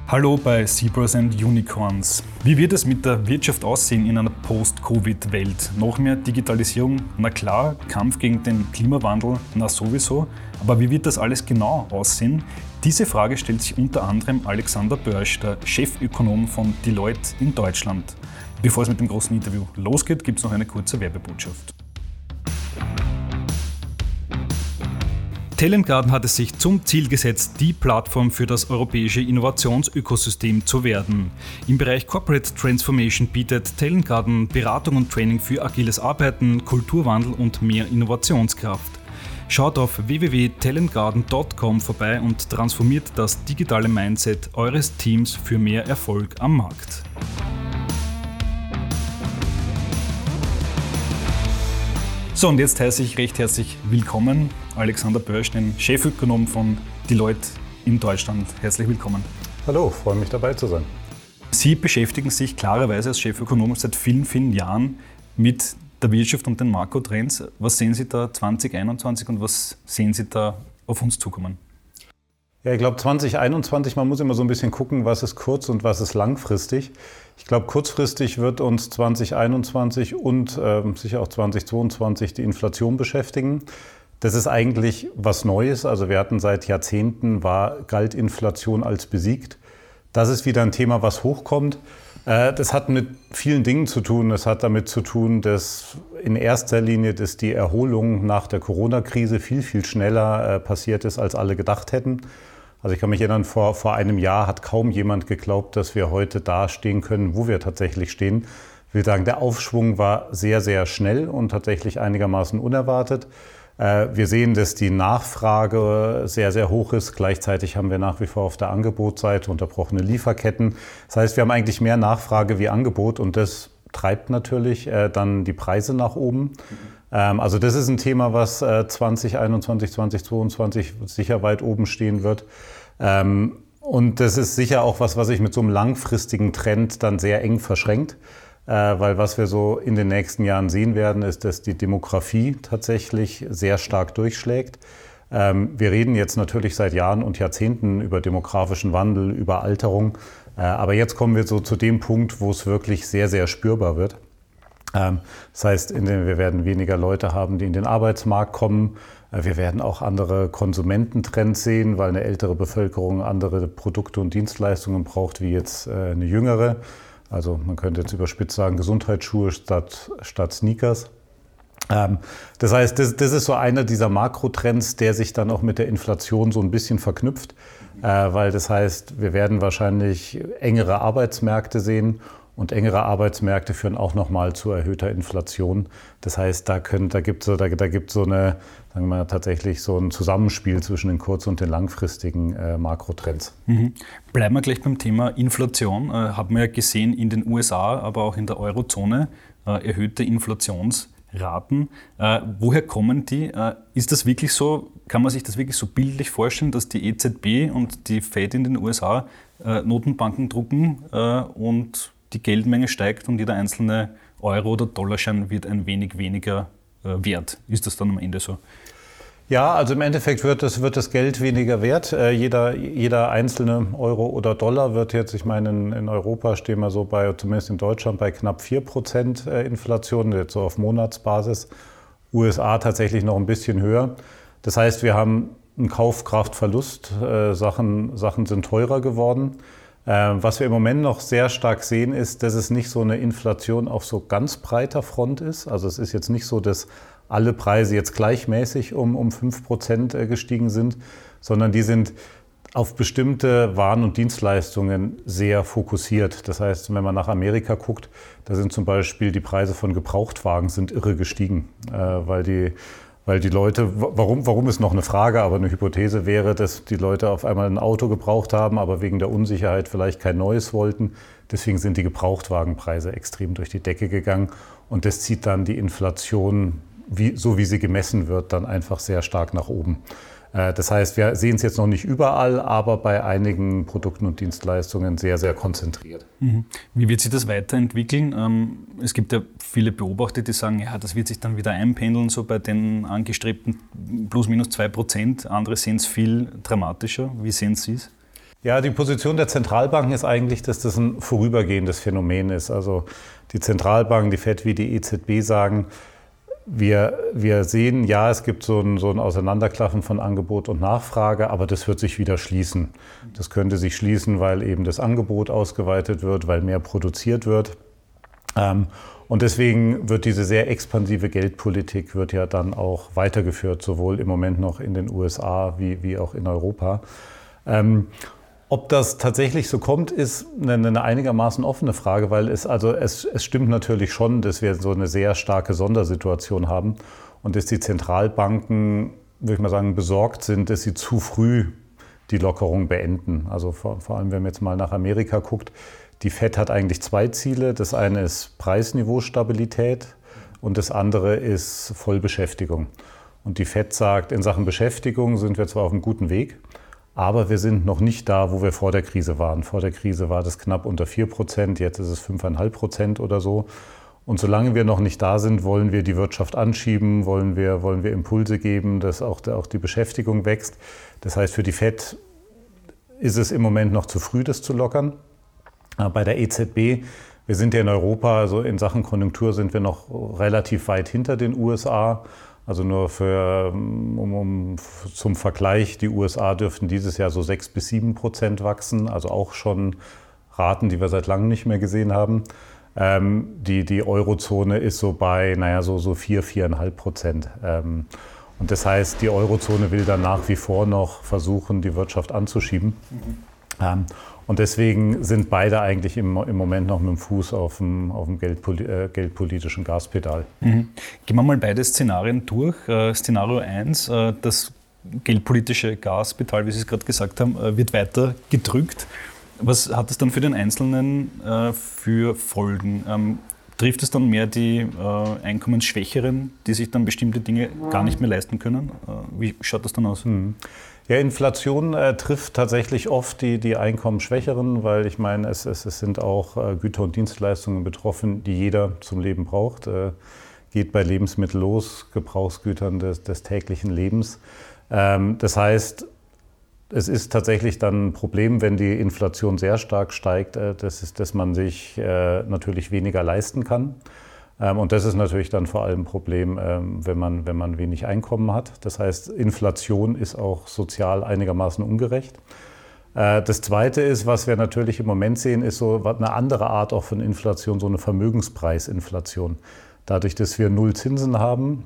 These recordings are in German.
Hallo bei Zebras and Unicorns. Wie wird es mit der Wirtschaft aussehen in einer Post-Covid-Welt? Noch mehr Digitalisierung? Na klar, Kampf gegen den Klimawandel? Na sowieso. Aber wie wird das alles genau aussehen? Diese Frage stellt sich unter anderem Alexander Börsch, der Chefökonom von Deloitte in Deutschland. Bevor es mit dem großen Interview losgeht, gibt es noch eine kurze Werbebotschaft. Talent Garden hat es sich zum Ziel gesetzt, die Plattform für das europäische Innovationsökosystem zu werden. Im Bereich Corporate Transformation bietet Talent Garden Beratung und Training für agiles Arbeiten, Kulturwandel und mehr Innovationskraft. Schaut auf www.talentgarden.com vorbei und transformiert das digitale Mindset eures Teams für mehr Erfolg am Markt. So, und jetzt heiße ich recht herzlich willkommen Alexander Börsch, den Chefökonom von Deloitte in Deutschland. Herzlich willkommen. Hallo, freue mich dabei zu sein. Sie beschäftigen sich klarerweise als Chefökonom seit vielen, vielen Jahren mit der Wirtschaft und den Makrotrends. Was sehen Sie da 2021 und was sehen Sie da auf uns zukommen? Ja, ich glaube 2021, man muss immer so ein bisschen gucken, was ist kurz- und was ist langfristig. Ich glaube, kurzfristig wird uns 2021 und sicher auch 2022 die Inflation beschäftigen. Das ist eigentlich was Neues. Also wir hatten seit Jahrzehnten, galt Inflation als besiegt. Das ist wieder ein Thema, was hochkommt. Das hat mit vielen Dingen zu tun. Das hat damit zu tun, dass in erster Linie die Erholung nach der Corona-Krise viel, viel schneller passiert ist, als alle gedacht hätten. Also ich kann mich erinnern, vor einem Jahr hat kaum jemand geglaubt, dass wir heute da stehen können, wo wir tatsächlich stehen. Ich will sagen, der Aufschwung war sehr, sehr schnell und tatsächlich einigermaßen unerwartet. Wir sehen, dass die Nachfrage sehr, sehr hoch ist. Gleichzeitig haben wir nach wie vor auf der Angebotsseite unterbrochene Lieferketten. Das heißt, wir haben eigentlich mehr Nachfrage wie Angebot und das treibt natürlich dann die Preise nach oben. Also das ist ein Thema, was 2021, 2022 sicher weit oben stehen wird. Und das ist sicher auch was sich mit so einem langfristigen Trend dann sehr eng verschränkt. Weil was wir so in den nächsten Jahren sehen werden, ist, dass die Demografie tatsächlich sehr stark durchschlägt. Wir reden jetzt natürlich seit Jahren und Jahrzehnten über demografischen Wandel, über Alterung. Aber jetzt kommen wir so zu dem Punkt, wo es wirklich sehr, sehr spürbar wird. Das heißt, wir werden weniger Leute haben, die in den Arbeitsmarkt kommen. Wir werden auch andere Konsumententrends sehen, weil eine ältere Bevölkerung andere Produkte und Dienstleistungen braucht, wie jetzt eine jüngere. Also man könnte jetzt überspitzt sagen, Gesundheitsschuhe statt Sneakers. Das heißt, das ist so einer dieser Makrotrends, der sich dann auch mit der Inflation so ein bisschen verknüpft. Weil das heißt, wir werden wahrscheinlich engere Arbeitsmärkte sehen und engere Arbeitsmärkte führen auch nochmal zu erhöhter Inflation. Das heißt, da gibt es so eine, sagen wir mal, tatsächlich so ein Zusammenspiel zwischen den kurz- und den langfristigen Makrotrends. Bleiben wir gleich beim Thema Inflation. Haben wir ja gesehen in den USA, aber auch in der Eurozone erhöhte Inflationsraten. Woher kommen die? Ist das wirklich so? Kann man sich das wirklich so bildlich vorstellen, dass die EZB und die Fed in den USA Notenbanken drucken und die Geldmenge steigt und jeder einzelne Euro- oder Dollarschein wird ein wenig weniger wert? Ist das dann am Ende so? Ja, also im Endeffekt wird das Geld weniger wert. Jeder einzelne Euro oder Dollar wird jetzt, ich meine, in Europa stehen wir so bei, zumindest in Deutschland, bei knapp 4% Inflation, jetzt so auf Monatsbasis. USA tatsächlich noch ein bisschen höher. Das heißt, wir haben einen Kaufkraftverlust. Sachen sind teurer geworden. Was wir im Moment noch sehr stark sehen, ist, dass es nicht so eine Inflation auf so ganz breiter Front ist. Also es ist jetzt nicht so, dass alle Preise jetzt gleichmäßig um 5% gestiegen sind, sondern die sind auf bestimmte Waren und Dienstleistungen sehr fokussiert. Das heißt, wenn man nach Amerika guckt, da sind zum Beispiel die Preise von Gebrauchtwagen sind irre gestiegen, weil die Leute, warum ist noch eine Frage, aber eine Hypothese wäre, dass die Leute auf einmal ein Auto gebraucht haben, aber wegen der Unsicherheit vielleicht kein neues wollten. Deswegen sind die Gebrauchtwagenpreise extrem durch die Decke gegangen und das zieht dann die Inflation, so wie sie gemessen wird, dann einfach sehr stark nach oben. Das heißt, wir sehen es jetzt noch nicht überall, aber bei einigen Produkten und Dienstleistungen sehr, sehr konzentriert. Wie wird sich das weiterentwickeln? Es gibt ja viele Beobachter, die sagen, ja, das wird sich dann wieder einpendeln, so bei den angestrebten plus minus 2%. Andere sehen es viel dramatischer. Wie sehen Sie es? Ja, die Position der Zentralbanken ist eigentlich, dass das ein vorübergehendes Phänomen ist. Also die Zentralbanken, die FED wie die EZB sagen, wir sehen, ja, es gibt so ein Auseinanderklaffen von Angebot und Nachfrage, aber das wird sich wieder schließen. Das könnte sich schließen, weil eben das Angebot ausgeweitet wird, weil mehr produziert wird. Und deswegen wird diese sehr expansive Geldpolitik wird ja dann auch weitergeführt, sowohl im Moment noch in den USA wie auch in Europa. Ob das tatsächlich so kommt, ist eine einigermaßen offene Frage, weil es stimmt natürlich schon, dass wir so eine sehr starke Sondersituation haben und dass die Zentralbanken, würde ich mal sagen, besorgt sind, dass sie zu früh die Lockerung beenden. Also vor allem, wenn man jetzt mal nach Amerika guckt, die FED hat eigentlich zwei Ziele. Das eine ist Preisniveaustabilität und das andere ist Vollbeschäftigung. Und die FED sagt, in Sachen Beschäftigung sind wir zwar auf einem guten Weg, aber wir sind noch nicht da, wo wir vor der Krise waren. Vor der Krise war das knapp unter 4%, jetzt ist es 5,5% oder so. Und solange wir noch nicht da sind, wollen wir die Wirtschaft anschieben, wollen wir Impulse geben, dass auch die Beschäftigung wächst. Das heißt, für die FED ist es im Moment noch zu früh, das zu lockern. Bei der EZB, wir sind ja in Europa, also in Sachen Konjunktur sind wir noch relativ weit hinter den USA. Also nur zum Vergleich, die USA dürften dieses Jahr so 6-7% wachsen, also auch schon Raten, die wir seit langem nicht mehr gesehen haben. Die Eurozone ist so bei, so 4,5%. Und das heißt, die Eurozone will dann nach wie vor noch versuchen, die Wirtschaft anzuschieben. Und deswegen sind beide eigentlich im Moment noch mit dem Fuß auf dem geldpolitischen Gaspedal. Mhm. Gehen wir mal beide Szenarien durch. Szenario 1, das geldpolitische Gaspedal, wie Sie es gerade gesagt haben, wird weiter gedrückt. Was hat es dann für den Einzelnen für Folgen? Trifft es dann mehr die Einkommensschwächeren, die sich dann bestimmte Dinge gar nicht mehr leisten können? Wie schaut das dann aus? Ja, Inflation trifft tatsächlich oft die Einkommensschwächeren, weil ich meine, es sind auch Güter und Dienstleistungen betroffen, die jeder zum Leben braucht. Geht bei Lebensmitteln los, Gebrauchsgütern des täglichen Lebens. Das heißt, es ist tatsächlich dann ein Problem, wenn die Inflation sehr stark steigt, dass man sich natürlich weniger leisten kann. Und das ist natürlich dann vor allem ein Problem, wenn man wenig Einkommen hat. Das heißt, Inflation ist auch sozial einigermaßen ungerecht. Das Zweite ist, was wir natürlich im Moment sehen, ist so eine andere Art auch von Inflation, so eine Vermögenspreisinflation. Dadurch, dass wir null Zinsen haben,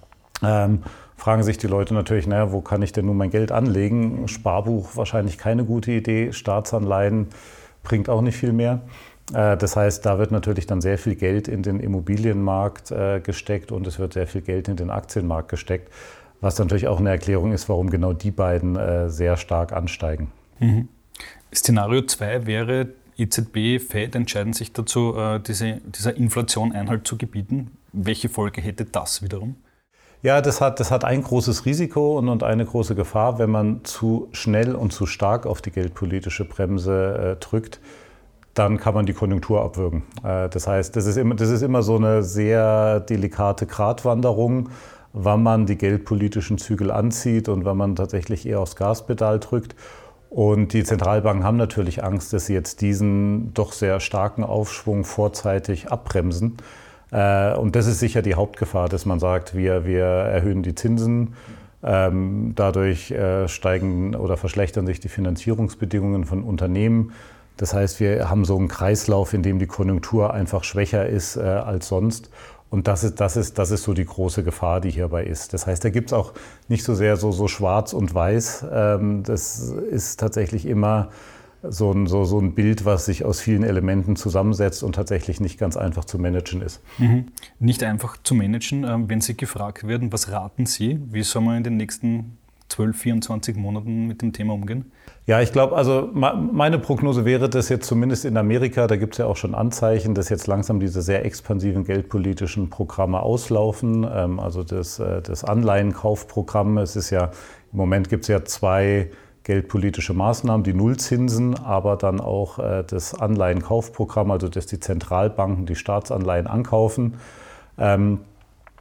fragen sich die Leute natürlich, wo kann ich denn nun mein Geld anlegen? Sparbuch wahrscheinlich keine gute Idee, Staatsanleihen bringt auch nicht viel mehr. Das heißt, da wird natürlich dann sehr viel Geld in den Immobilienmarkt gesteckt und es wird sehr viel Geld in den Aktienmarkt gesteckt, was natürlich auch eine Erklärung ist, warum genau die beiden sehr stark ansteigen. Mhm. Szenario 2 wäre, EZB, FED entscheiden sich dazu, dieser Inflation Einhalt zu gebieten. Welche Folge hätte das wiederum? Ja, das hat ein großes Risiko und eine große Gefahr, wenn man zu schnell und zu stark auf die geldpolitische Bremse drückt. Dann kann man die Konjunktur abwürgen. Das heißt, das ist immer so eine sehr delikate Gratwanderung, wann man die geldpolitischen Zügel anzieht und wann man tatsächlich eher aufs Gaspedal drückt. Und die Zentralbanken haben natürlich Angst, dass sie jetzt diesen doch sehr starken Aufschwung vorzeitig abbremsen. Und das ist sicher die Hauptgefahr, dass man sagt, wir erhöhen die Zinsen. Dadurch steigen oder verschlechtern sich die Finanzierungsbedingungen von Unternehmen. Das heißt, wir haben so einen Kreislauf, in dem die Konjunktur einfach schwächer ist als sonst. Und das ist so die große Gefahr, die hierbei ist. Das heißt, da gibt es auch nicht so sehr so schwarz und weiß. Das ist tatsächlich immer so ein Bild, was sich aus vielen Elementen zusammensetzt und tatsächlich nicht ganz einfach zu managen ist. Mhm. Nicht einfach zu managen. Wenn Sie gefragt werden, was raten Sie? Wie soll man in den nächsten 12, 24 Monaten mit dem Thema umgehen? Ja, ich glaube, also meine Prognose wäre, dass jetzt zumindest in Amerika, da gibt es ja auch schon Anzeichen, dass jetzt langsam diese sehr expansiven geldpolitischen Programme auslaufen. Also das Anleihenkaufprogramm, es ist ja, im Moment gibt es ja zwei geldpolitische Maßnahmen, die Nullzinsen, aber dann auch das Anleihenkaufprogramm, also dass die Zentralbanken die Staatsanleihen ankaufen.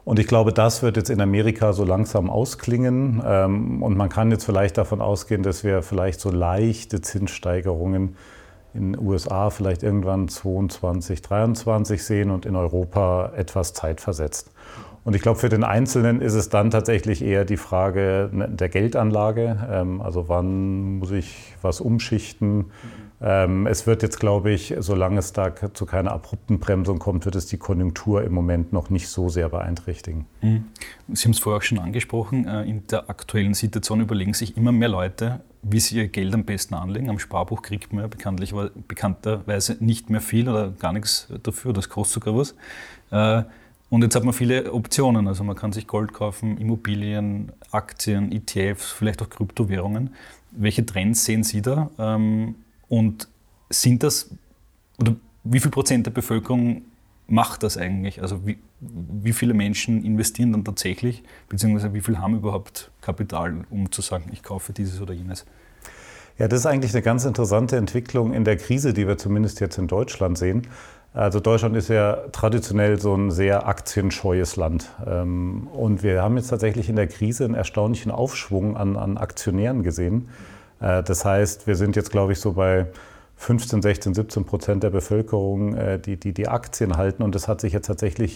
Und ich glaube, das wird jetzt in Amerika so langsam ausklingen. Und man kann jetzt vielleicht davon ausgehen, dass wir vielleicht so leichte Zinssteigerungen in den USA vielleicht irgendwann 2022, 2023 sehen und in Europa etwas zeitversetzt. Und ich glaube, für den Einzelnen ist es dann tatsächlich eher die Frage der Geldanlage. Also wann muss ich was umschichten? Es wird jetzt, glaube ich, solange es da zu keiner abrupten Bremsung kommt, wird es die Konjunktur im Moment noch nicht so sehr beeinträchtigen. Sie haben es vorher auch schon angesprochen, in der aktuellen Situation überlegen sich immer mehr Leute, wie sie ihr Geld am besten anlegen. Am Sparbuch kriegt man ja bekannterweise nicht mehr viel oder gar nichts dafür, das kostet sogar was. Und jetzt hat man viele Optionen, also man kann sich Gold kaufen, Immobilien, Aktien, ETFs, vielleicht auch Kryptowährungen. Welche Trends sehen Sie da? Und sind das, oder wie viel Prozent der Bevölkerung macht das eigentlich? Also wie viele Menschen investieren dann tatsächlich, beziehungsweise wie viel haben überhaupt Kapital, um zu sagen, ich kaufe dieses oder jenes? Ja, das ist eigentlich eine ganz interessante Entwicklung in der Krise, die wir zumindest jetzt in Deutschland sehen. Also Deutschland ist ja traditionell so ein sehr aktienscheues Land. Und wir haben jetzt tatsächlich in der Krise einen erstaunlichen Aufschwung an Aktionären gesehen. Das heißt, wir sind jetzt, glaube ich, so bei 15, 16, 17% der Bevölkerung, die Aktien halten. Und das hat sich jetzt tatsächlich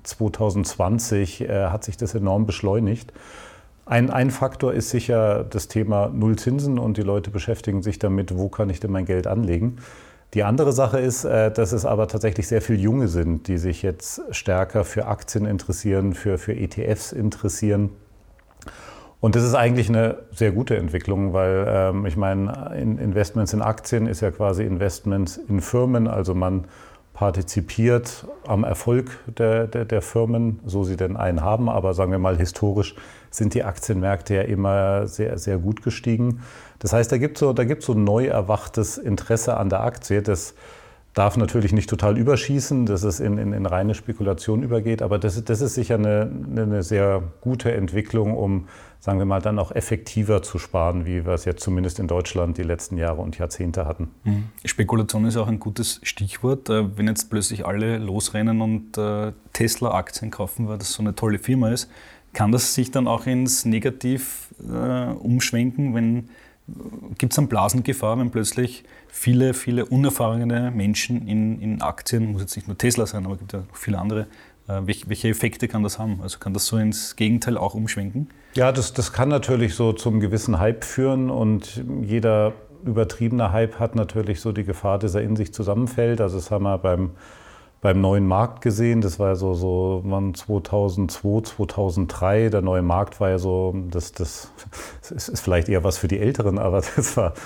2020 hat sich das enorm beschleunigt. Ein Faktor ist sicher das Thema Nullzinsen und die Leute beschäftigen sich damit, wo kann ich denn mein Geld anlegen. Die andere Sache ist, dass es aber tatsächlich sehr viele Junge sind, die sich jetzt stärker für Aktien interessieren, für ETFs interessieren. Und das ist eigentlich eine sehr gute Entwicklung, weil ich meine, Investments in Aktien ist ja quasi Investments in Firmen, also man partizipiert am Erfolg der Firmen, so sie denn einen haben. Aber sagen wir mal, historisch sind die Aktienmärkte ja immer sehr, sehr gut gestiegen. Das heißt, da gibt es so ein neu erwachtes Interesse an der Aktie. Das darf natürlich nicht total überschießen, dass es in reine Spekulation übergeht. Aber das ist sicher eine sehr gute Entwicklung, um, sagen wir mal, dann auch effektiver zu sparen, wie wir es jetzt zumindest in Deutschland die letzten Jahre und Jahrzehnte hatten. Spekulation ist auch ein gutes Stichwort. Wenn jetzt plötzlich alle losrennen und Tesla-Aktien kaufen, weil das so eine tolle Firma ist, kann das sich dann auch ins Negativ umschwenken? Gibt es dann Blasengefahr, wenn plötzlich viele unerfahrene Menschen in Aktien, muss jetzt nicht nur Tesla sein, aber es gibt ja auch viele andere, welche Effekte kann das haben? Also kann das so ins Gegenteil auch umschwenken? Ja, das kann natürlich so zum gewissen Hype führen und jeder übertriebene Hype hat natürlich so die Gefahr, dass er in sich zusammenfällt. Also das haben wir beim neuen Markt gesehen, das war so 2002, 2003, der neue Markt war ja so, das ist vielleicht eher was für die Älteren, aber das war,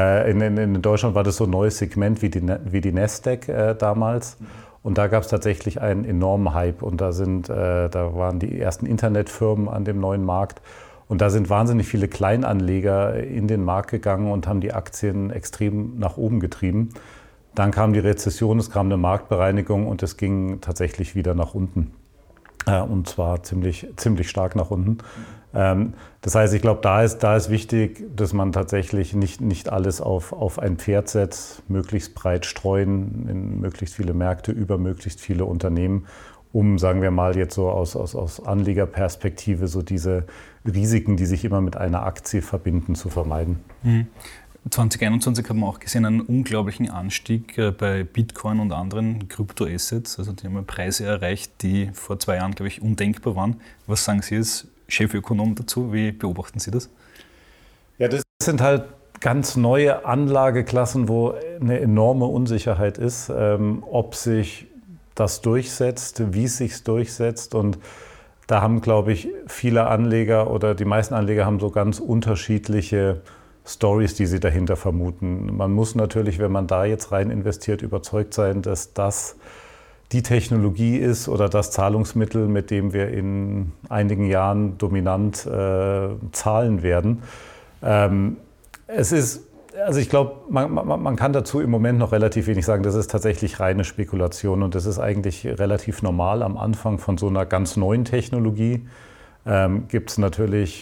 in Deutschland war das so ein neues Segment wie die Nasdaq damals. Und da gab es tatsächlich einen enormen Hype und da waren die ersten Internetfirmen an dem neuen Markt. Und da sind wahnsinnig viele Kleinanleger in den Markt gegangen und haben die Aktien extrem nach oben getrieben. Dann kam die Rezession, es kam eine Marktbereinigung und es ging tatsächlich wieder nach unten. Und zwar ziemlich stark nach unten. Das heißt, ich glaube, da ist wichtig, dass man tatsächlich nicht alles auf ein Pferd setzt, möglichst breit streuen in möglichst viele Märkte, über möglichst viele Unternehmen, um, sagen wir mal, jetzt so aus Anlegerperspektive so diese Risiken, die sich immer mit einer Aktie verbinden, zu vermeiden. 2021 haben wir auch gesehen einen unglaublichen Anstieg bei Bitcoin und anderen Kryptoassets. Also die haben Preise erreicht, die vor 2 Jahren, glaube ich, undenkbar waren. Was sagen Sie als Chefökonom dazu? Wie beobachten Sie das? Ja, das sind halt ganz neue Anlageklassen, wo eine enorme Unsicherheit ist, ob sich das durchsetzt, wie es sich durchsetzt. Und da haben, glaube ich, viele Anleger oder die meisten Anleger haben so ganz unterschiedliche Stories, die sie dahinter vermuten. Man muss natürlich, wenn man da jetzt rein investiert, überzeugt sein, dass das die Technologie ist oder das Zahlungsmittel, mit dem wir in einigen Jahren dominant zahlen werden. Ich glaube, man kann dazu im Moment noch relativ wenig sagen. Das ist tatsächlich reine Spekulation und das ist eigentlich relativ normal. Am Anfang von so einer ganz neuen Technologie gibt es natürlich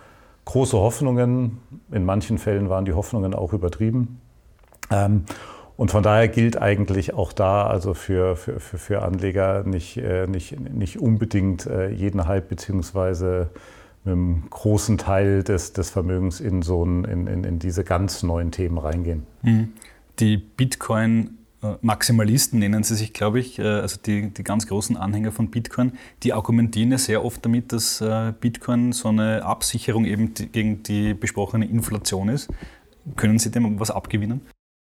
große Hoffnungen. In manchen Fällen waren die Hoffnungen auch übertrieben. Und von daher gilt eigentlich auch da, also für Anleger nicht unbedingt jeden Hype beziehungsweise mit einem großen Teil des Vermögens in diese ganz neuen Themen reingehen. Die Bitcoin-Maximalisten nennen sie sich, glaube ich, also die ganz großen Anhänger von Bitcoin, die argumentieren ja sehr oft damit, dass Bitcoin so eine Absicherung eben gegen die besprochene Inflation ist. Können Sie dem was abgewinnen?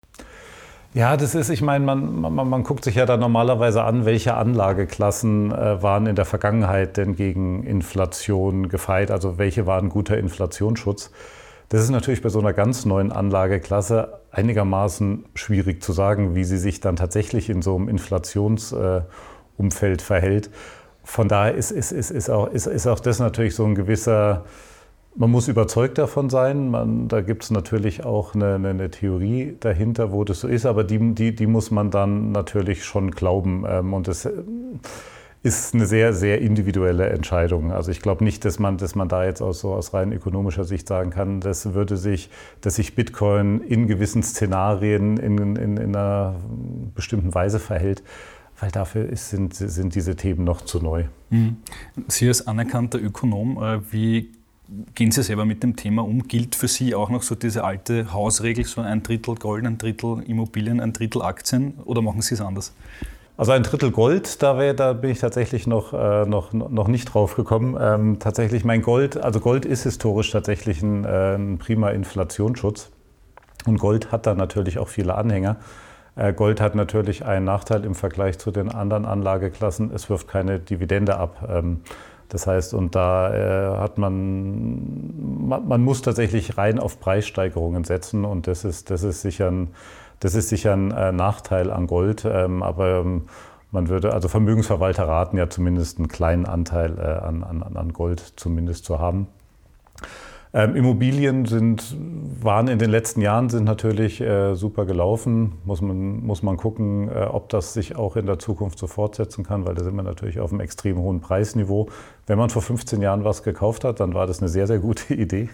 Ja, das ist, ich meine, man guckt sich ja da normalerweise an, welche Anlageklassen waren in der Vergangenheit denn gegen Inflation gefeit, also welche waren guter Inflationsschutz. Das ist natürlich bei so einer ganz neuen Anlageklasse einigermaßen schwierig zu sagen, wie sie sich dann tatsächlich in so einem Inflationsumfeld verhält. Von daher ist auch das natürlich so ein gewisser... Man muss überzeugt davon sein. Da gibt es natürlich auch eine Theorie dahinter, wo das so ist, aber die muss man dann natürlich schon glauben. Und das ist eine sehr, sehr individuelle Entscheidung. Also ich glaube nicht, dass man da jetzt aus rein ökonomischer Sicht sagen kann, dass sich Bitcoin in gewissen Szenarien in einer bestimmten Weise verhält. Weil dafür sind diese Themen noch zu neu. Sie als anerkannter Ökonom, wie gehen Sie selber mit dem Thema um? Gilt für Sie auch noch so diese alte Hausregel, so 1/3 Gold, 1/3 Immobilien, 1/3 Aktien, oder machen Sie es anders? Also 1/3 Gold, da bin ich tatsächlich noch nicht drauf gekommen. Tatsächlich Gold ist historisch tatsächlich ein prima Inflationsschutz. Und Gold hat da natürlich auch viele Anhänger. Gold hat natürlich einen Nachteil im Vergleich zu den anderen Anlageklassen. Es wirft keine Dividende ab. Das heißt, und da hat man muss tatsächlich rein auf Preissteigerungen setzen, und das ist sicher ein Nachteil an Gold. Aber man würde, also Vermögensverwalter raten ja zumindest einen kleinen Anteil an Gold zumindest zu haben. Immobilien waren in den letzten Jahren natürlich super gelaufen. Muss man gucken, ob das sich auch in der Zukunft so fortsetzen kann, weil da sind wir natürlich auf einem extrem hohen Preisniveau. Wenn man vor 15 Jahren was gekauft hat, dann war das eine sehr, sehr gute Idee.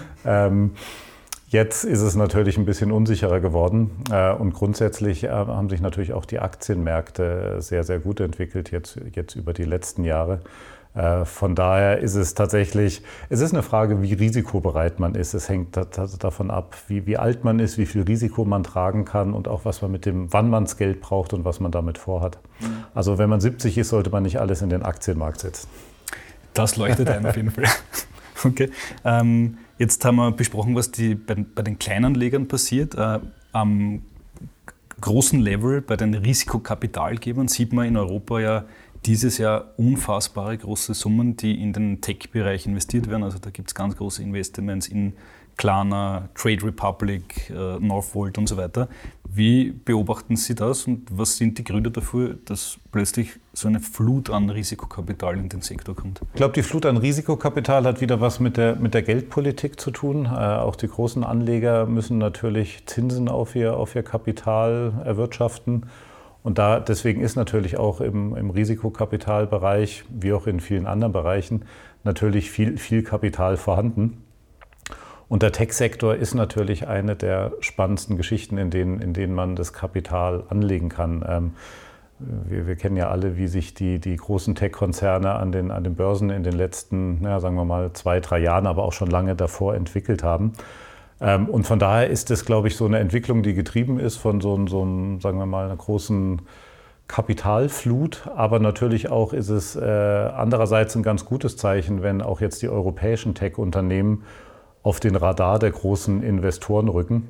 Jetzt ist es natürlich ein bisschen unsicherer geworden, und grundsätzlich haben sich natürlich auch die Aktienmärkte sehr, sehr gut entwickelt jetzt über die letzten Jahre. Von daher ist es tatsächlich, es ist eine Frage, wie risikobereit man ist. Es hängt davon ab, wie alt man ist, wie viel Risiko man tragen kann und auch wann man das Geld braucht und was man damit vorhat. Also wenn man 70 ist, sollte man nicht alles in den Aktienmarkt setzen. Das leuchtet ein auf jeden Fall. Okay. Jetzt haben wir besprochen, was bei den Kleinanlegern passiert. Am großen Level bei den Risikokapitalgebern sieht man in Europa ja dieses Jahr unfassbare große Summen, die in den Tech-Bereich investiert werden. Also da gibt es ganz große Investments in Klarna, Trade Republic, Northvolt und so weiter. Wie beobachten Sie das und was sind die Gründe dafür, dass plötzlich so eine Flut an Risikokapital in den Sektor kommt? Ich glaube, die Flut an Risikokapital hat wieder was mit der Geldpolitik zu tun. Auch die großen Anleger müssen natürlich Zinsen auf ihr Kapital erwirtschaften. Und deswegen ist natürlich auch im Risikokapitalbereich, wie auch in vielen anderen Bereichen, natürlich viel Kapital vorhanden. Und der Tech-Sektor ist natürlich eine der spannendsten Geschichten, in denen man das Kapital anlegen kann. Wir kennen ja alle, wie sich die großen Tech-Konzerne an den Börsen in den letzten, sagen wir mal, 2-3 Jahren, aber auch schon lange davor entwickelt haben. Und von daher ist das, glaube ich, so eine Entwicklung, die getrieben ist von so einem, sagen wir mal, einer großen Kapitalflut. Aber natürlich auch ist es andererseits ein ganz gutes Zeichen, wenn auch jetzt die europäischen Tech-Unternehmen auf den Radar der großen Investoren rücken.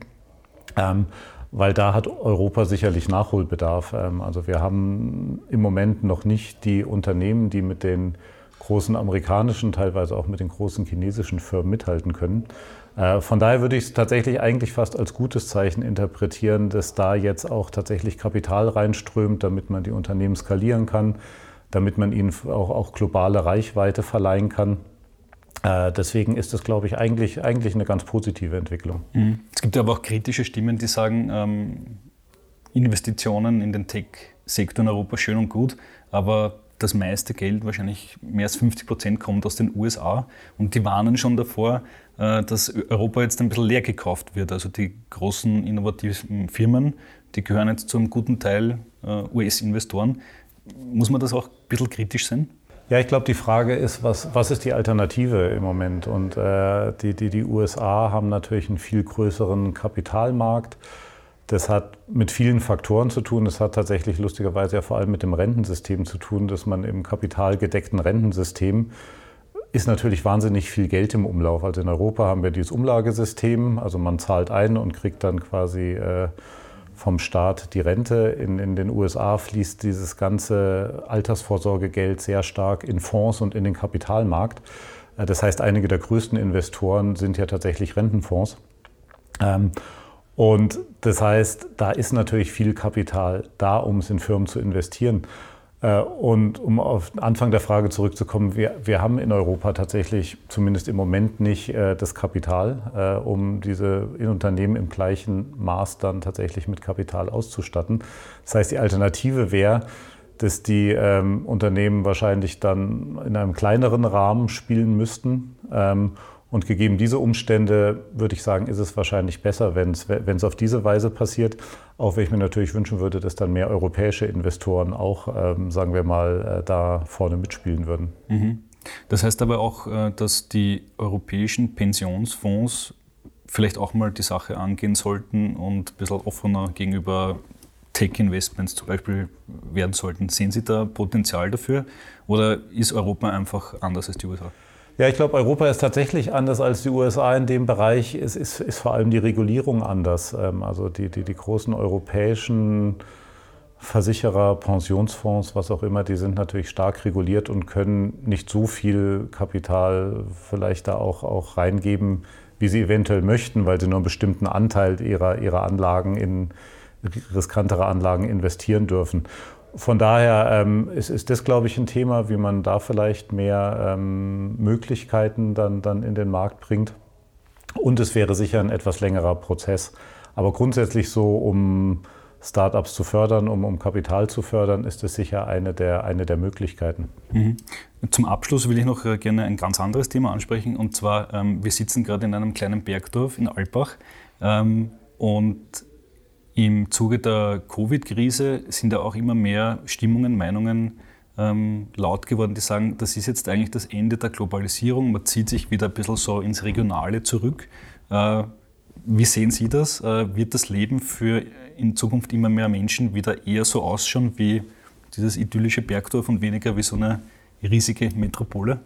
Weil da hat Europa sicherlich Nachholbedarf. Also wir haben im Moment noch nicht die Unternehmen, die mit den großen amerikanischen, teilweise auch mit den großen chinesischen Firmen mithalten können. Von daher würde ich es tatsächlich eigentlich fast als gutes Zeichen interpretieren, dass da jetzt auch tatsächlich Kapital reinströmt, damit man die Unternehmen skalieren kann, damit man ihnen auch globale Reichweite verleihen kann. Deswegen ist das, glaube ich, eigentlich eine ganz positive Entwicklung. Es gibt aber auch kritische Stimmen, die sagen, Investitionen in den Tech-Sektor in Europa schön und gut, aber das meiste Geld, wahrscheinlich mehr als 50%, kommt aus den USA. Und die warnen schon davor, dass Europa jetzt ein bisschen leer gekauft wird. Also die großen innovativen Firmen, die gehören jetzt zu einem guten Teil US-Investoren. Muss man das auch ein bisschen kritisch sehen? Ja, ich glaube, die Frage ist, was ist die Alternative im Moment? Und die USA haben natürlich einen viel größeren Kapitalmarkt. Das hat mit vielen Faktoren zu tun. Das hat tatsächlich lustigerweise ja vor allem mit dem Rentensystem zu tun, dass man im kapitalgedeckten Rentensystem ist natürlich wahnsinnig viel Geld im Umlauf. Also in Europa haben wir dieses Umlagesystem, also man zahlt ein und kriegt dann quasi vom Staat die Rente. In den USA fließt dieses ganze Altersvorsorgegeld sehr stark in Fonds und in den Kapitalmarkt. Das heißt, einige der größten Investoren sind ja tatsächlich Rentenfonds. Und das heißt, da ist natürlich viel Kapital da, um es in Firmen zu investieren. Und um auf den Anfang der Frage zurückzukommen, wir haben in Europa tatsächlich zumindest im Moment nicht das Kapital, um diese Unternehmen im gleichen Maß dann tatsächlich mit Kapital auszustatten. Das heißt, die Alternative wäre, dass die Unternehmen wahrscheinlich dann in einem kleineren Rahmen spielen müssten. Und gegeben diese Umstände, würde ich sagen, ist es wahrscheinlich besser, wenn es auf diese Weise passiert. Auch wenn ich mir natürlich wünschen würde, dass dann mehr europäische Investoren auch, sagen wir mal, da vorne mitspielen würden. Mhm. Das heißt aber auch, dass die europäischen Pensionsfonds vielleicht auch mal die Sache angehen sollten und ein bisschen offener gegenüber Tech-Investments zum Beispiel werden sollten. Sehen Sie da Potenzial dafür oder ist Europa einfach anders als die USA? Ja, ich glaube, Europa ist tatsächlich anders als die USA in dem Bereich. Es ist vor allem die Regulierung anders. Also die großen europäischen Versicherer, Pensionsfonds, was auch immer, die sind natürlich stark reguliert und können nicht so viel Kapital vielleicht da auch reingeben, wie sie eventuell möchten, weil sie nur einen bestimmten Anteil ihrer Anlagen in riskantere Anlagen investieren dürfen. Von daher ist das, glaube ich, ein Thema, wie man da vielleicht mehr Möglichkeiten dann in den Markt bringt. Und es wäre sicher ein etwas längerer Prozess. Aber grundsätzlich so, um Startups zu fördern, um Kapital zu fördern, ist das sicher eine der Möglichkeiten. Mhm. Zum Abschluss will ich noch gerne ein ganz anderes Thema ansprechen. Und zwar, wir sitzen gerade in einem kleinen Bergdorf in Alpbach und im Zuge der Covid-Krise sind ja auch immer mehr Stimmungen, Meinungen laut geworden, die sagen, das ist jetzt eigentlich das Ende der Globalisierung, man zieht sich wieder ein bisschen so ins Regionale zurück. Wie sehen Sie das? Wird das Leben für in Zukunft immer mehr Menschen wieder eher so ausschauen wie dieses idyllische Bergdorf und weniger wie so eine riesige Metropole?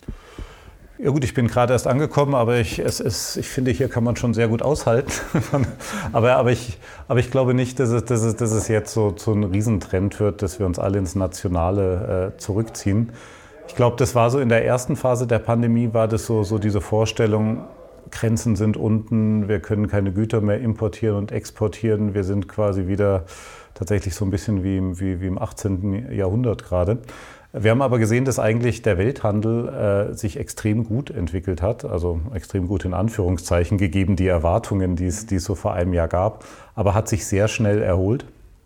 Ja gut, ich bin gerade erst angekommen, aber ich finde, hier kann man schon sehr gut aushalten. aber ich glaube nicht, dass es jetzt so ein Riesentrend wird, dass wir uns alle ins Nationale zurückziehen. Ich glaube, das war so in der ersten Phase der Pandemie, war das so diese Vorstellung, Grenzen sind unten, wir können keine Güter mehr importieren und exportieren. Wir sind quasi wieder tatsächlich so ein bisschen wie im 18. Jahrhundert gerade. Wir haben aber gesehen, dass eigentlich der Welthandel sich extrem gut entwickelt hat, also extrem gut in Anführungszeichen gegeben, die Erwartungen, die es so vor einem Jahr gab, aber hat sich sehr schnell erholt.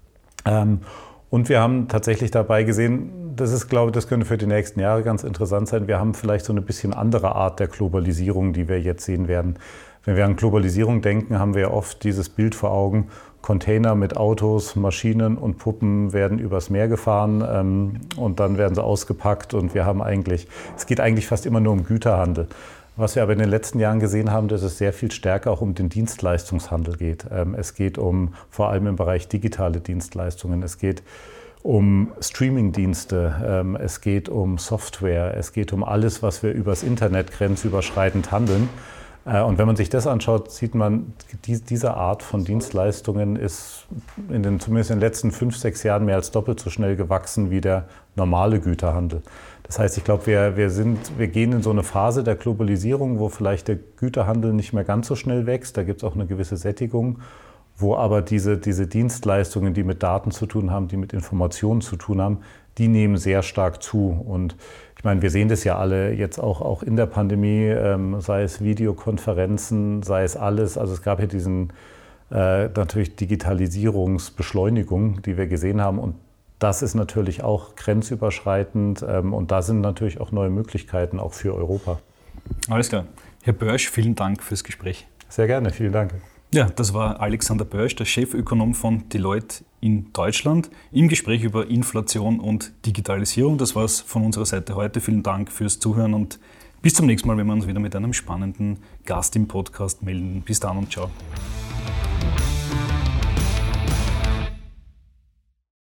Und wir haben tatsächlich dabei gesehen, das könnte für die nächsten Jahre ganz interessant sein, wir haben vielleicht so eine bisschen andere Art der Globalisierung, die wir jetzt sehen werden. Wenn wir an Globalisierung denken, haben wir oft dieses Bild vor Augen, Container mit Autos, Maschinen und Puppen werden übers Meer gefahren und dann werden sie ausgepackt und es geht eigentlich fast immer nur um Güterhandel. Was wir aber in den letzten Jahren gesehen haben, dass es sehr viel stärker auch um den Dienstleistungshandel geht. Es geht vor allem im Bereich digitale Dienstleistungen, es geht um Streamingdienste, es geht um Software, es geht um alles, was wir übers Internet grenzüberschreitend handeln. Und wenn man sich das anschaut, sieht man, diese Art von Dienstleistungen ist zumindest in den letzten 5-6 Jahren mehr als doppelt so schnell gewachsen wie der normale Güterhandel. Das heißt, ich glaube, wir gehen in so eine Phase der Globalisierung, wo vielleicht der Güterhandel nicht mehr ganz so schnell wächst. Da gibt es auch eine gewisse Sättigung, wo aber diese Dienstleistungen, die mit Daten zu tun haben, die mit Informationen zu tun haben, die nehmen sehr stark zu. Und ich meine, wir sehen das ja alle jetzt auch in der Pandemie, sei es Videokonferenzen, sei es alles. Also es gab ja natürlich Digitalisierungsbeschleunigung, die wir gesehen haben. Und das ist natürlich auch grenzüberschreitend und da sind natürlich auch neue Möglichkeiten auch für Europa. Alles klar. Herr Börsch, vielen Dank fürs Gespräch. Sehr gerne, vielen Dank. Ja, das war Alexander Börsch, der Chefökonom von Deloitte in Deutschland, im Gespräch über Inflation und Digitalisierung. Das war es von unserer Seite heute. Vielen Dank fürs Zuhören und bis zum nächsten Mal, wenn wir uns wieder mit einem spannenden Gast im Podcast melden. Bis dann und ciao.